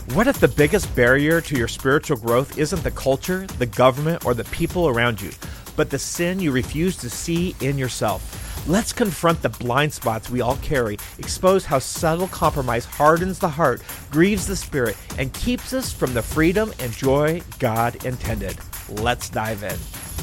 What if the biggest barrier to your spiritual growth isn't the culture, the government, or the people around you, but the sin you refuse to see in yourself? Let's confront the blind spots we all carry, expose how subtle compromise hardens the heart, grieves the spirit, and keeps us from the freedom and joy God intended. Let's dive in.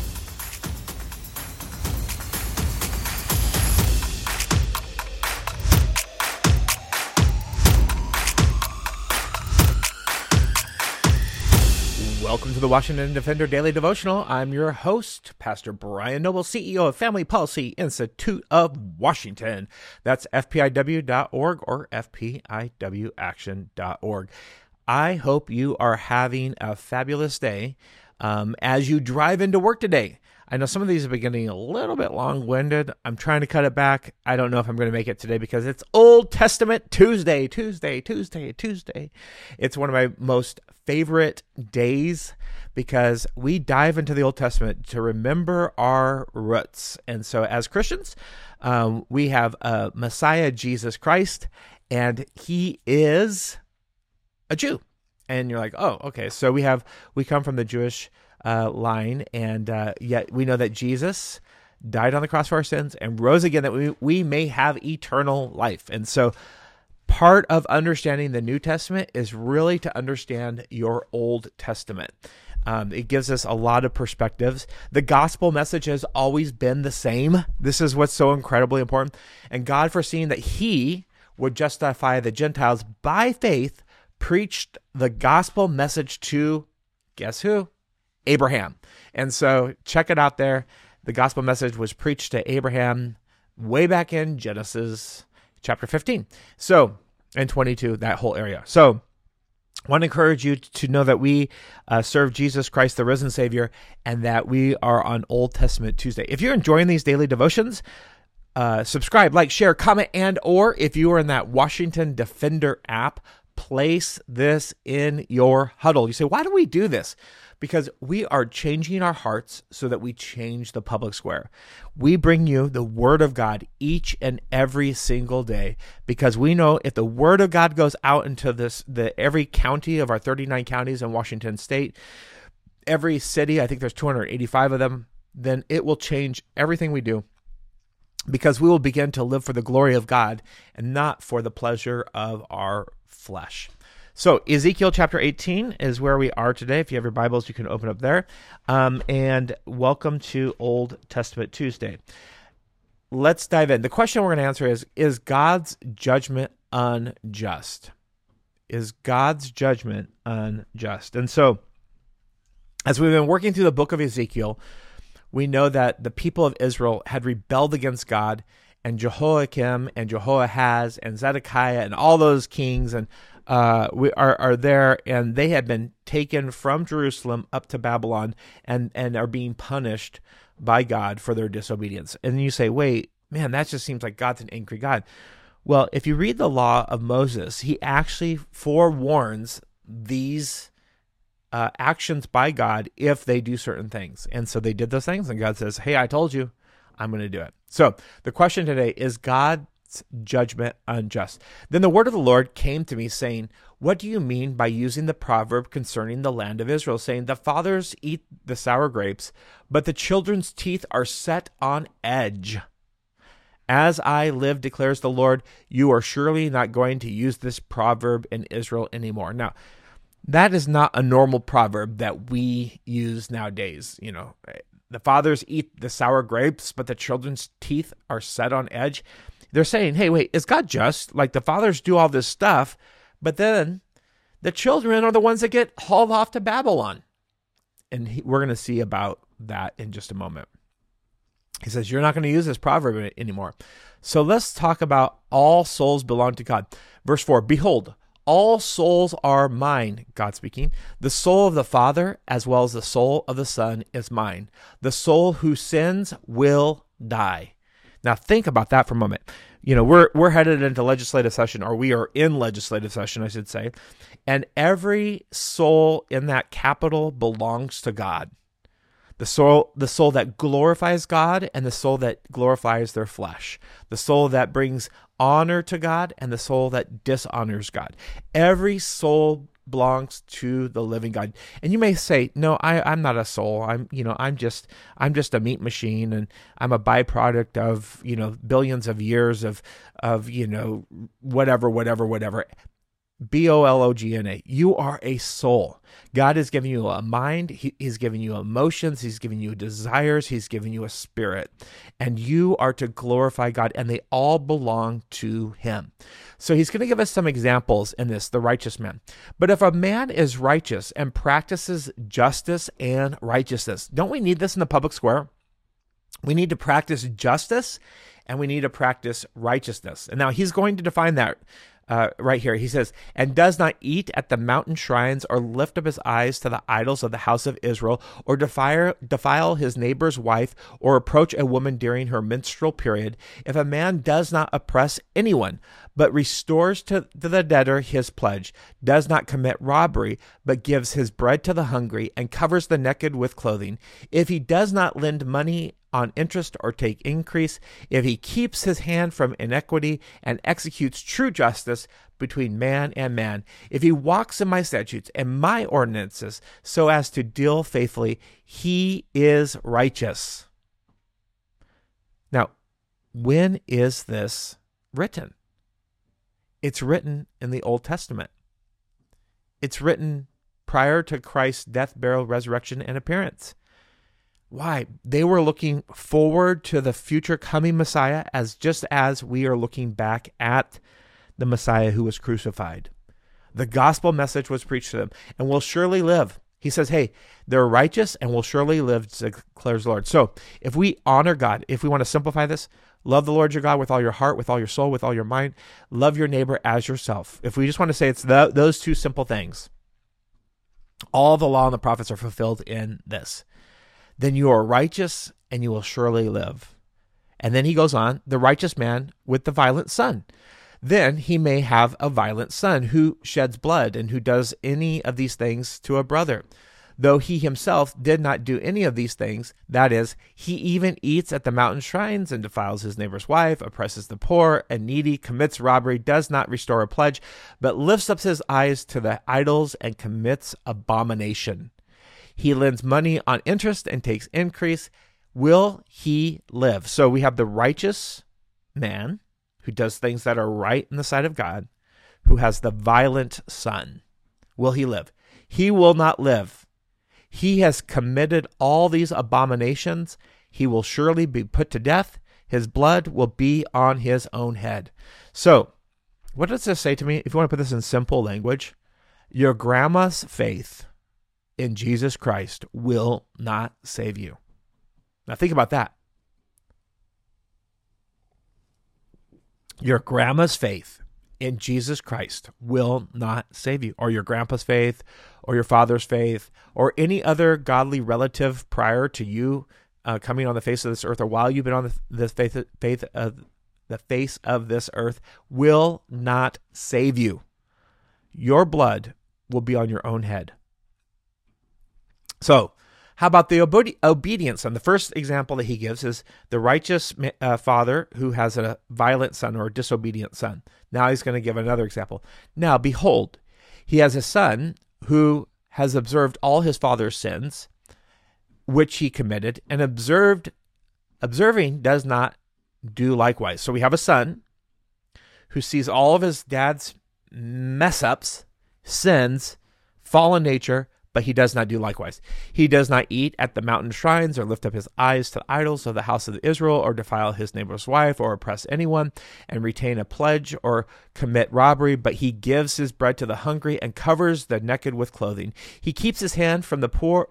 Welcome to the Washington Defender Daily Devotional. I'm your host, Pastor Brian Noble, CEO of Family Policy Institute of Washington. That's fpiw.org or fpiwaction.org. I hope you are having a fabulous day as you drive into work today. I know some of these are getting a little bit long-winded. I'm trying to cut it back. I don't know if I'm going to make it today because it's Old Testament Tuesday. It's one of my most favorite days because we dive into the Old Testament to remember our roots. And so as Christians, we have a Messiah, Jesus Christ, and he is a Jew. And you're like, oh, okay. So we come from the Jewish line, and yet we know that Jesus died on the cross for our sins and rose again that we may have eternal life. And so part of understanding the New Testament is really to understand your Old Testament. It gives us a lot of perspectives. The gospel message has always been the same. This is what's so incredibly important. And God, foreseeing that he would justify the Gentiles by faith, preached the gospel message to, guess who? Abraham. And so check it out there. The gospel message was preached to Abraham way back in Genesis chapter 15. So, and 22, that whole area. So I want to encourage you to know that we serve Jesus Christ, the risen Savior, and that we are on Old Testament Tuesday. If you're enjoying these daily devotions, subscribe, like, share, comment, and or if you are in that Washington Defender app, place this in your huddle. You say, why do we do this? Because we are changing our hearts so that we change the public square. We bring you the Word of God each and every single day because we know if the Word of God goes out into every county of our 39 counties in Washington State, every city, I think there's 285 of them, then it will change everything we do because we will begin to live for the glory of God and not for the pleasure of our flesh. So Ezekiel chapter 18 is where we are today. If you have your Bibles, you can open up there. And welcome to Old Testament Tuesday. Let's dive in. The question we're going to answer is God's judgment unjust? Is God's judgment unjust? And so as we've been working through the book of Ezekiel, we know that the people of Israel had rebelled against God, and Jehoiakim and Jehoahaz and Zedekiah and all those kings and we are there, and they have been taken from Jerusalem up to Babylon and are being punished by God for their disobedience. And you say, wait, man, that just seems like God's an angry God. Well, if you read the law of Moses, he actually forewarns these actions by God if they do certain things. And so they did those things, and God says, hey, I told you, I'm going to do it. So the question today is God's judgment unjust. Then the word of the Lord came to me saying, what do you mean by using the proverb concerning the land of Israel, saying the fathers eat the sour grapes, but the children's teeth are set on edge? As I live, declares the Lord, you are surely not going to use this proverb in Israel anymore. Now, that is not a normal proverb that we use nowadays. You know, the fathers eat the sour grapes, but the children's teeth are set on edge. They're saying, hey, wait, is God just? Like the fathers do all this stuff, but then the children are the ones that get hauled off to Babylon. And we're going to see about that in just a moment. He says, you're not going to use this proverb anymore. So let's talk about all souls belong to God. Verse 4, behold, all souls are mine, God speaking. The soul of the Father as well as the soul of the Son is mine. The soul who sins will die. Now think about that for a moment. You know, we're headed into legislative session, or we are in legislative session, I should say, and every soul in that capital belongs to God. The soul that glorifies God and the soul that glorifies their flesh. The soul that brings honor to God and the soul that dishonors God. Every soul belongs to the living God. And you may say, no, I'm not a soul. I'm just a meat machine, and I'm a byproduct of, billions of years of, whatever. BOLOGNA. You are a soul. God has given you a mind. He's given you emotions. He's given you desires. He's given you a spirit. And you are to glorify God, and they all belong to him. So he's going to give us some examples in this, the righteous man. But if a man is righteous and practices justice and righteousness, don't we need this in the public square? We need to practice justice, and we need to practice righteousness. And now he's going to define that right here. He says, and does not eat at the mountain shrines, or lift up his eyes to the idols of the house of Israel, or defile his neighbor's wife, or approach a woman during her menstrual period. If a man does not oppress anyone, but restores to the debtor his pledge, does not commit robbery, but gives his bread to the hungry, and covers the naked with clothing, if he does not lend money on interest or take increase, if he keeps his hand from iniquity and executes true justice between man and man, if he walks in my statutes and my ordinances so as to deal faithfully, he is righteous. Now, when is this written? It's written in the Old Testament. It's written prior to Christ's death, burial, resurrection, and appearance. Why? They were looking forward to the future coming Messiah, just as we are looking back at the Messiah who was crucified. The gospel message was preached to them and will surely live. He says, hey, they're righteous and will surely live, declares the Lord. So if we honor God, if we want to simplify this, love the Lord your God with all your heart, with all your soul, with all your mind, love your neighbor as yourself. If we just want to say it's those two simple things, all the law and the prophets are fulfilled in this. Then you are righteous and you will surely live. And then he goes on, the righteous man with the violent son. Then he may have a violent son who sheds blood and who does any of these things to a brother, though he himself did not do any of these things. That is, he even eats at the mountain shrines and defiles his neighbor's wife, oppresses the poor and needy, commits robbery, does not restore a pledge, but lifts up his eyes to the idols and commits abomination. He lends money on interest and takes increase. Will he live? So we have the righteous man who does things that are right in the sight of God, who has the violent son. Will he live? He will not live. He has committed all these abominations. He will surely be put to death. His blood will be on his own head. So what does this say to me? If you want to put this in simple language, your grandma's faith in Jesus Christ will not save you. Now think about that. Your grandma's faith in Jesus Christ will not save you, or your grandpa's faith, or your father's faith, or any other godly relative prior to you coming on the face of this earth, or while you've been on the face of this earth, will not save you. Your blood will be on your own head. So, how about the obedience son? The first example that he gives is the righteous father who has a violent son or a disobedient son. Now he's going to give another example. Now, behold, he has a son who has observed all his father's sins, which he committed, and observing does not do likewise. So we have a son who sees all of his dad's mess-ups, sins, fallen nature, but he does not do likewise. He does not eat at the mountain shrines, or lift up his eyes to the idols of the house of Israel, or defile his neighbor's wife, or oppress anyone, and retain a pledge, or commit robbery, but he gives his bread to the hungry, and covers the naked with clothing. He keeps his hand from the poor.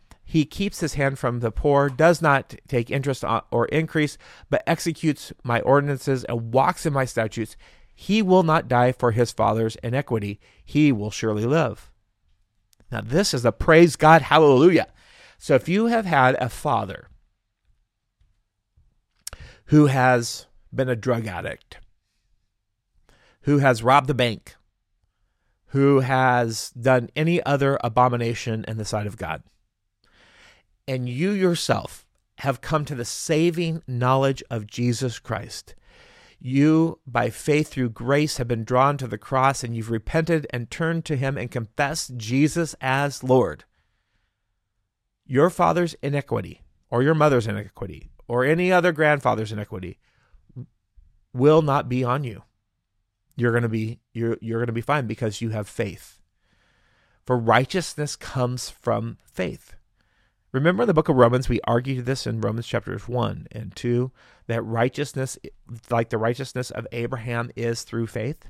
Does not take interest or increase, but executes my ordinances and walks in my statutes. He will not die for his father's iniquity. He will surely live. Now, this is a praise God, hallelujah. So if you have had a father who has been a drug addict, who has robbed the bank, who has done any other abomination in the sight of God, and you yourself have come to the saving knowledge of Jesus Christ, You, by faith through grace, have been drawn to the cross, and you've repented and turned to him and confessed Jesus as Lord. Your father's iniquity, or your mother's iniquity, or any other grandfather's iniquity will not be on you. You're going to be fine because you have faith. For righteousness comes from faith. Remember in the book of Romans, we argued this in Romans chapters 1 and 2, that righteousness, like the righteousness of Abraham, is through faith.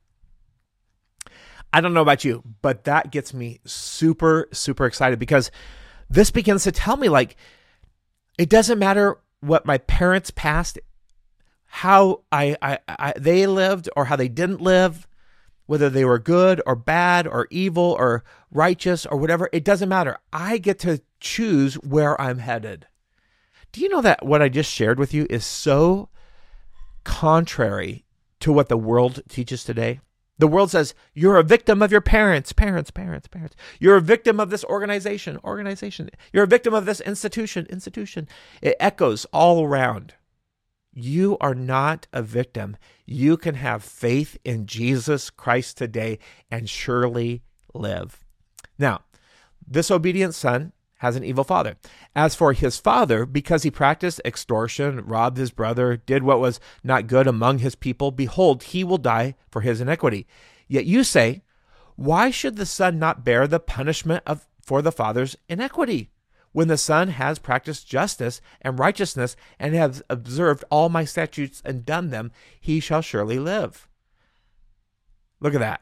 I don't know about you, but that gets me super, super excited, because this begins to tell me, like, it doesn't matter what my parents passed, how they lived or how they didn't live, whether they were good or bad or evil or righteous or whatever. It doesn't matter. I get to choose where I'm headed. Do you know that what I just shared with you is so contrary to what the world teaches today? The world says, you're a victim of your parents. You're a victim of this organization. You're a victim of this institution. It echoes all around. You are not a victim. You can have faith in Jesus Christ today and surely live. Now, this obedient son has an evil father. As for his father, because he practiced extortion, robbed his brother, did what was not good among his people, behold, he will die for his iniquity. Yet you say, why should the son not bear the punishment for the father's iniquity? When the son has practiced justice and righteousness and has observed all my statutes and done them, he shall surely live. Look at that.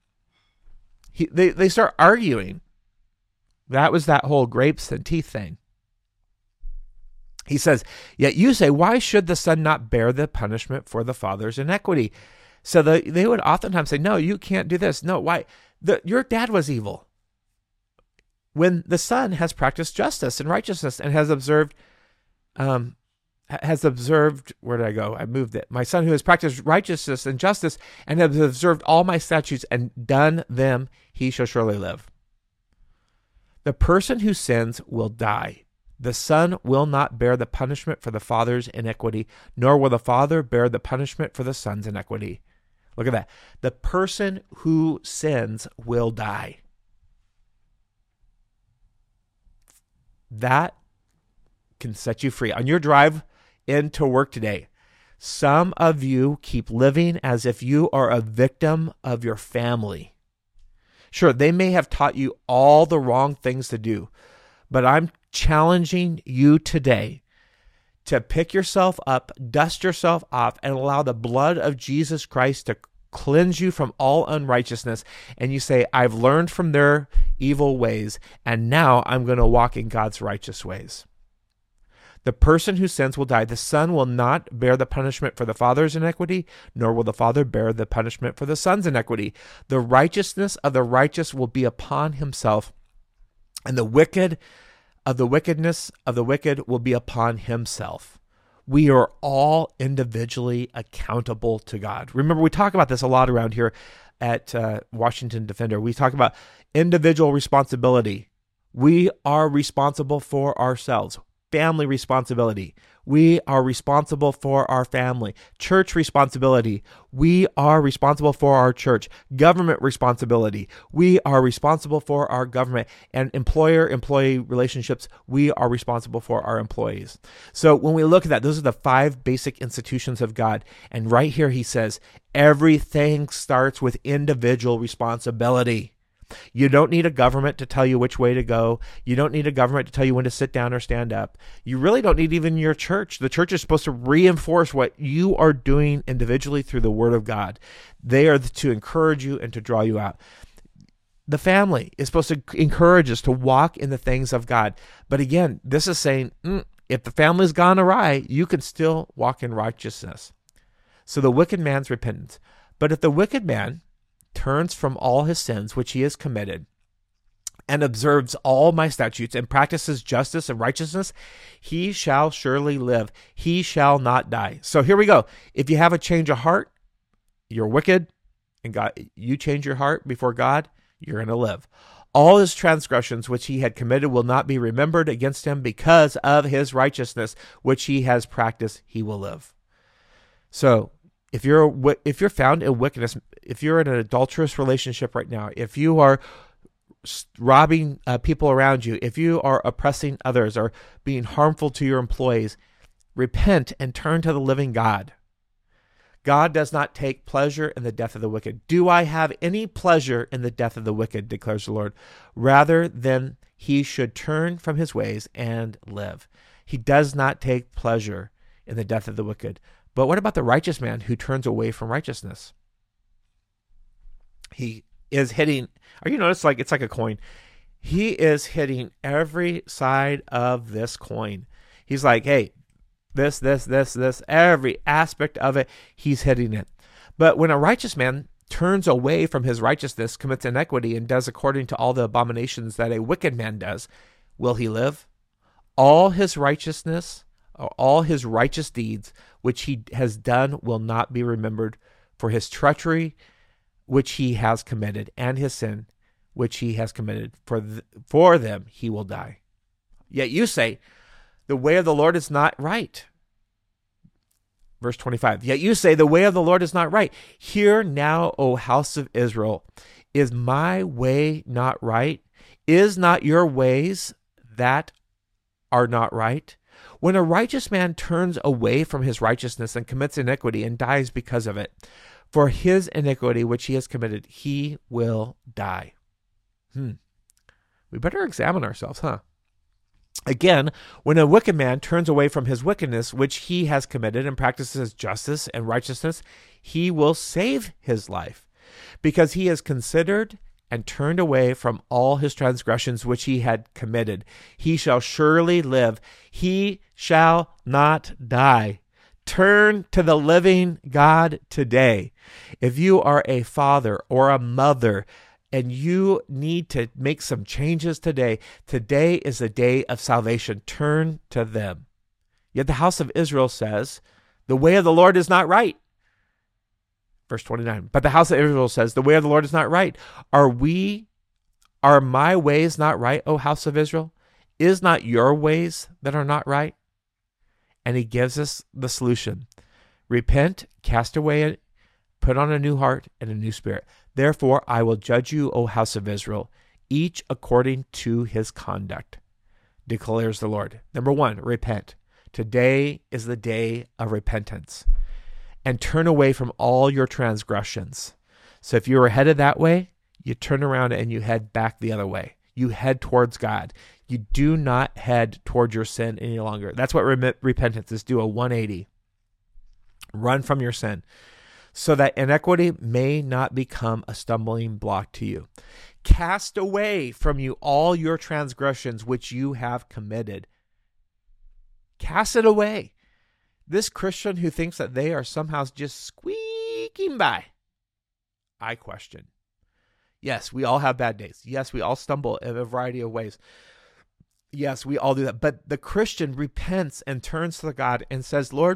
They start arguing. That was that whole grapes and teeth thing. He says, yet you say, why should the son not bear the punishment for the father's iniquity? So they would oftentimes say, no, you can't do this. No, why? Your dad was evil. When the son has practiced justice and righteousness and has observed, where did I go? I moved it. My son who has practiced righteousness and justice and has observed all my statutes and done them, he shall surely live. The person who sins will die. The son will not bear the punishment for the father's iniquity, nor will the father bear the punishment for the son's iniquity. Look at that. The person who sins will die. That can set you free. On your drive into work today, some of you keep living as if you are a victim of your family. Sure, they may have taught you all the wrong things to do, but I'm challenging you today to pick yourself up, dust yourself off, and allow the blood of Jesus Christ to cleanse you from all unrighteousness. And you say, I've learned from their evil ways, and now I'm going to walk in God's righteous ways. The person who sins will die. The son will not bear the punishment for the father's iniquity, nor will the father bear the punishment for the son's iniquity. The righteousness of the righteous will be upon himself, and the wickedness of the wicked will be upon himself. We are all individually accountable to God. Remember, we talk about this a lot around here at Washington Defender. We talk about individual responsibility. We are responsible for ourselves. Family responsibility. We are responsible for our family. Church responsibility. We are responsible for our church. Government responsibility. We are responsible for our government. And employer-employee relationships, we are responsible for our employees. So when we look at that, those are the 5 basic institutions of God. And right here he says, everything starts with individual responsibility. You don't need a government to tell you which way to go. You don't need a government to tell you when to sit down or stand up. You really don't need even your church. The church is supposed to reinforce what you are doing individually through the Word of God. They are to encourage you and to draw you out. The family is supposed to encourage us to walk in the things of God. But again, this is saying, if the family's gone awry, you can still walk in righteousness. So the wicked man's repentance. But if the wicked man turns from all his sins which he has committed, and observes all my statutes, and practices justice and righteousness, he shall surely live. He shall not die. So here we go. If you have a change of heart, you're wicked, and you change your heart before God, you're going to live. All his transgressions which he had committed will not be remembered against him. Because of his righteousness which he has practiced, he will live. So If you're found in wickedness, if you're in an adulterous relationship right now, if you are robbing people around you, if you are oppressing others or being harmful to your employees, repent and turn to the living God. God does not take pleasure in the death of the wicked. Do I have any pleasure in the death of the wicked, declares the Lord, rather than he should turn from his ways and live. He does not take pleasure in the death of the wicked. But what about the righteous man who turns away from righteousness? He is hitting, or you notice it's like a coin. He is hitting every side of this coin. He's like, hey, this, every aspect of it, he's hitting it. But when a righteous man turns away from his righteousness, commits iniquity, and does according to all the abominations that a wicked man does, will he live? All his righteousness, or all his righteous deeds, which he has done, will not be remembered, for his treachery, which he has committed, and his sin, which he has committed, for them he will die. Yet you say, the way of the Lord is not right. Verse 25, yet you say, the way of the Lord is not right. Hear now, O house of Israel, is my way not right? Is not your ways that are not right? When a righteous man turns away from his righteousness and commits iniquity and dies because of it, for his iniquity which he has committed, he will die. We better examine ourselves, huh? Again, when a wicked man turns away from his wickedness which he has committed and practices justice and righteousness, he will save his life, because he has considered and turned away from all his transgressions which he had committed. He shall surely live. He shall not die. Turn to the living God today. If you are a father or a mother and you need to make some changes today, today is the day of salvation. Turn to them. Yet the house of Israel says, the way of the Lord is not right. Verse 29, but the house of Israel says, the way of the Lord is not right. Are my ways not right, O house of Israel? Is not your ways that are not right? And he gives us the solution. Repent, cast away, put on a new heart and a new spirit. Therefore, I will judge you, O house of Israel, each according to his conduct, declares the Lord. Number one, repent. Today is the day of repentance. And turn away from all your transgressions. So if you were headed that way, you turn around and you head back the other way. You head towards God. You do not head toward your sin any longer. That's what repentance is. Do a 180. Run from your sin, so that iniquity may not become a stumbling block to you. Cast away from you all your transgressions which you have committed. Cast it away. This Christian who thinks that they are somehow just squeaking by, I question. Yes, we all have bad days. Yes, we all stumble in a variety of ways. Yes, we all do that. But the Christian repents and turns to God and says, Lord,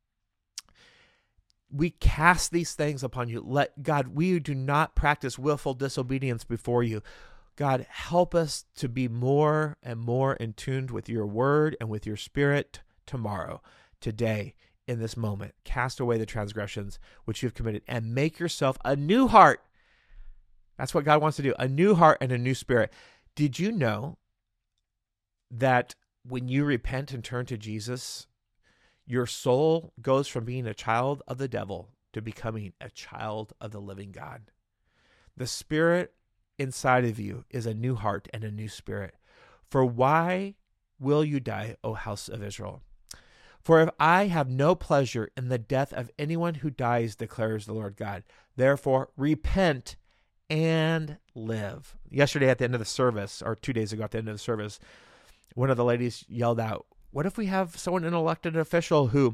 we cast these things upon you. We do not practice willful disobedience before you. God, help us to be more and more in tune with your word and with your spirit tomorrow, today, in this moment. Cast away the transgressions which you've committed and make yourself a new heart. That's what God wants to do, a new heart and a new spirit. Did you know that when you repent and turn to Jesus, your soul goes from being a child of the devil to becoming a child of the living God? The spirit inside of you is a new heart and a new spirit. For why will you die, O house of Israel? For if I have no pleasure in the death of anyone who dies, declares the Lord God, therefore repent and live. Yesterday at the end of the service, or 2 days ago at the end of the service, one of the ladies yelled out, what if we have someone, an elected official who,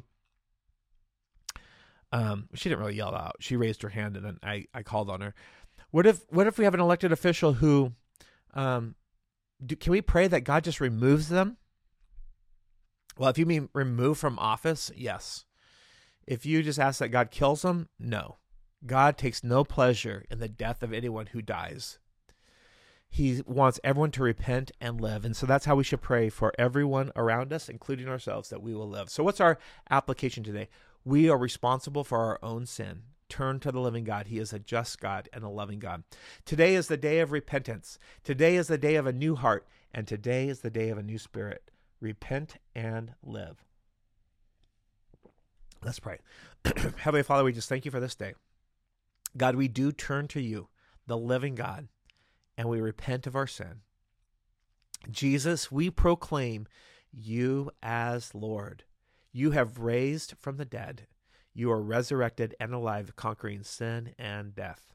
she didn't really yell out. She raised her hand and then I called on her. What if we have an elected official who, can we pray that God just removes them? Well, if you mean remove from office, yes. If you just ask that God kills them, no. God takes no pleasure in the death of anyone who dies. He wants everyone to repent and live. And so that's how we should pray for everyone around us, including ourselves, that we will live. So what's our application today? We are responsible for our own sin. Turn to the living God. He is a just God and a loving God. Today is the day of repentance. Today is the day of a new heart, and today is the day of a new spirit. Repent and live. Let's pray. Heavenly Father, we just thank you for this day. God, we do turn to you, the living God, and we repent of our sin. Jesus, we proclaim you as Lord. You have raised from the dead. You are resurrected and alive, conquering sin and death.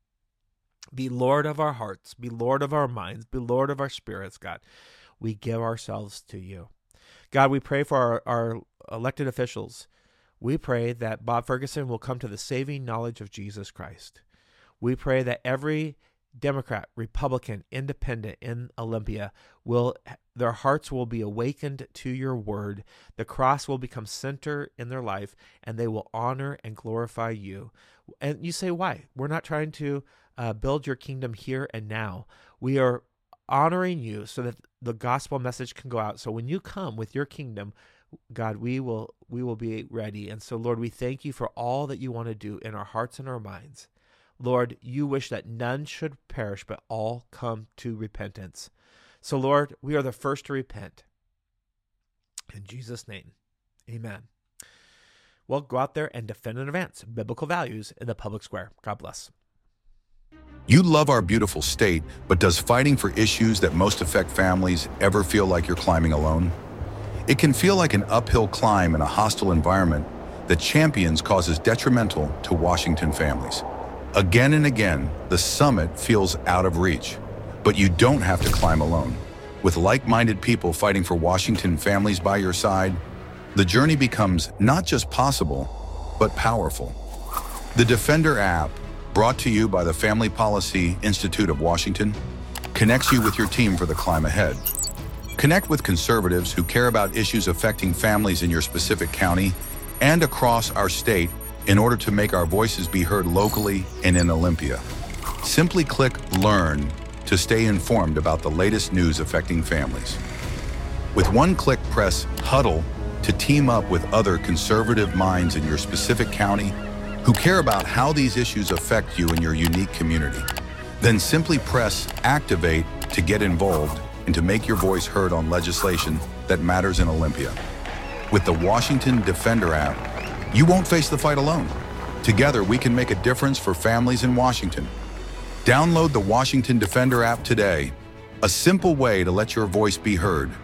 Be Lord of our hearts. Be Lord of our minds. Be Lord of our spirits, God. We give ourselves to you. God, we pray for our elected officials. We pray that Bob Ferguson will come to the saving knowledge of Jesus Christ. We pray that every Democrat, Republican, Independent in Olympia their hearts will be awakened to your word. The cross will become center in their life, and they will honor and glorify you. And you say, why? We're not trying to build your kingdom here and now. We are honoring you so that the gospel message can go out. So when you come with your kingdom, God, we will be ready. And so, Lord, we thank you for all that you want to do in our hearts and our minds. Lord, you wish that none should perish, but all come to repentance. So, Lord, we are the first to repent. In Jesus' name, amen. Well, go out there and defend and advance biblical values in the public square. God bless. You love our beautiful state, but does fighting for issues that most affect families ever feel like you're climbing alone? It can feel like an uphill climb in a hostile environment that champions causes detrimental to Washington families. Again and again, the summit feels out of reach, but you don't have to climb alone. With like-minded people fighting for Washington families by your side, the journey becomes not just possible, but powerful. The Defender app, brought to you by the Family Policy Institute of Washington, connects you with your team for the climb ahead. Connect with conservatives who care about issues affecting families in your specific county and across our state in order to make our voices be heard locally and in Olympia. Simply click Learn to stay informed about the latest news affecting families. With one click, press Huddle to team up with other conservative minds in your specific county who care about how these issues affect you in your unique community. Then simply press Activate to get involved and to make your voice heard on legislation that matters in Olympia. With the Washington Defender app, you won't face the fight alone. Together, we can make a difference for families in Washington. Download the Washington Defender app today, a simple way to let your voice be heard.